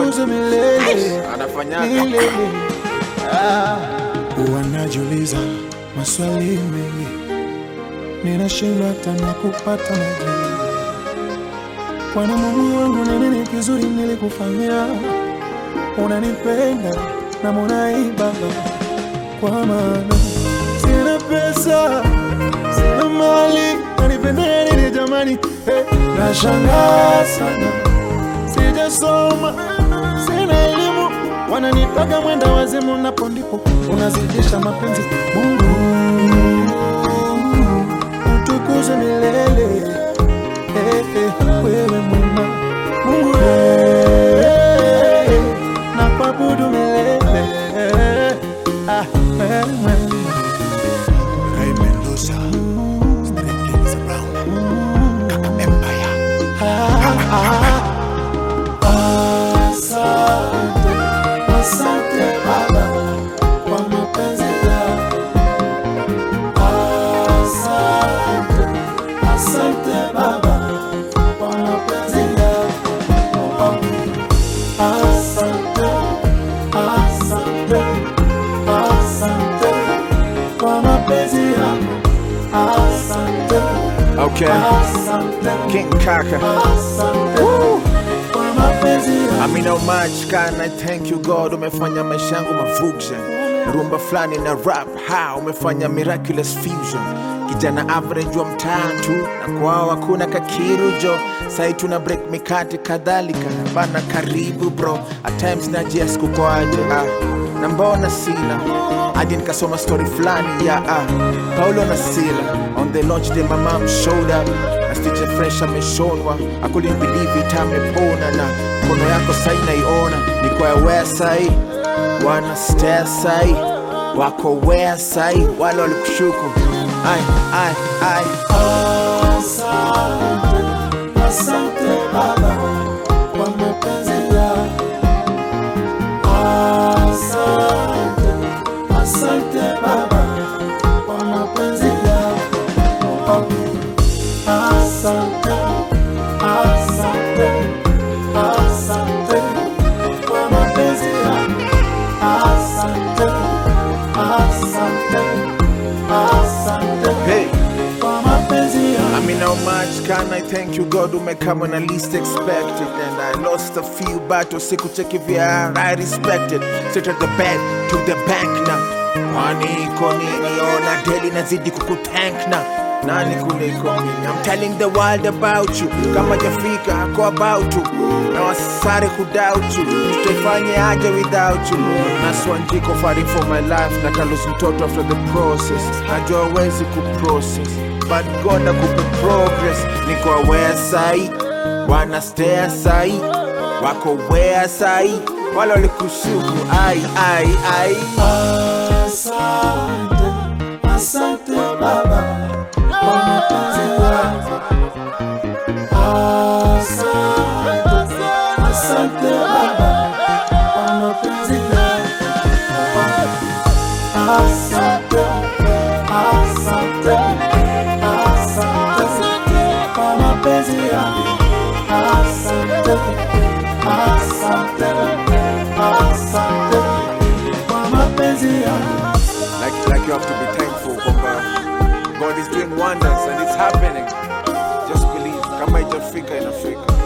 utukuze milele. Anafanyaga. Wanajiuliza maswali mengi, ninashindwa hata na kupata majibu. Bwana Mungu wangu, ni nini kizuri nilikufanyia? Unanipenda na munaiba, kwa maana sina pesa, sina mali, unanipenda nini jamani? Nashangaa sana, sijasoma, sina elimu, wananitaka mwenda wazimu, napo ndipo unazidisha mapenzi. Mungu utukuze milele, wewe mwema. Mungu nakuabudu milele. Ray Mendoza, Street Kings around, Kaka Empire. Asante, asante Baba kwa mapenzi yako. Asante, asante Baba kwa mapenzi yako. Asante, asante, asante kwa mapenzi yako. Asante. Okay. Asante. King Kaka. Asante. Kwa mapenzi yako. I mean how much can I thank you God, umefanya maisha yangu mafusion. Rumba flani na rap, ha, umefanya miraculous fusion. Kijana average wa mtaa tu, na kwao hakuna kakirujo. Sai tuna break mikate kadhalika, bana karibu bro. At times najias kukoaje, na mbona sila hadi nikasoma story flani ya Paulo na Sila. On the launch day my mom showed up, na stitch fresh ameshonwa. I couldn't believe it, amepona na kono yako sai naiona. Niko aware sai, wana stare sai, wako where sai, wale walikushuku. Ai. Asante, asante Baba kwa mapenzi yako. Asante, asante Baba kwa mapenzi yako. Asante, asante, asante kwa mapenzi yako. Asante, asante, asante. Hey. I mean how much can I thank you God, umekama when I least expected. And I lost a few battles, siku cheki vya I respected. Sit at the bed, to the bank now. Kwani iko nini, ona daily nazidi kukutank na nani kuliko mimi. I'm telling the world about you, kama jafika ako about you. Na wasare kudoubt you, tutaifanye aje without you. Naswanjiko fighting for my life, nakalose mtoto after the process. Najua wezi kuprocess, but God nakupe progress. Niko aware sai, wana stare sai, wako where sai, wala walikushuku. Ai. Asante, asante Baba kwa mapenzi yako. Asante, asante Baba kwa mapenzi yako. Asante, asante, asante kwa mapenzi yako. Asante, asante, asante kwa mapenzi yako. Like you have to be thankful, kwamba God is doing wonders and it's happening. Just believe, kama itafika inafika.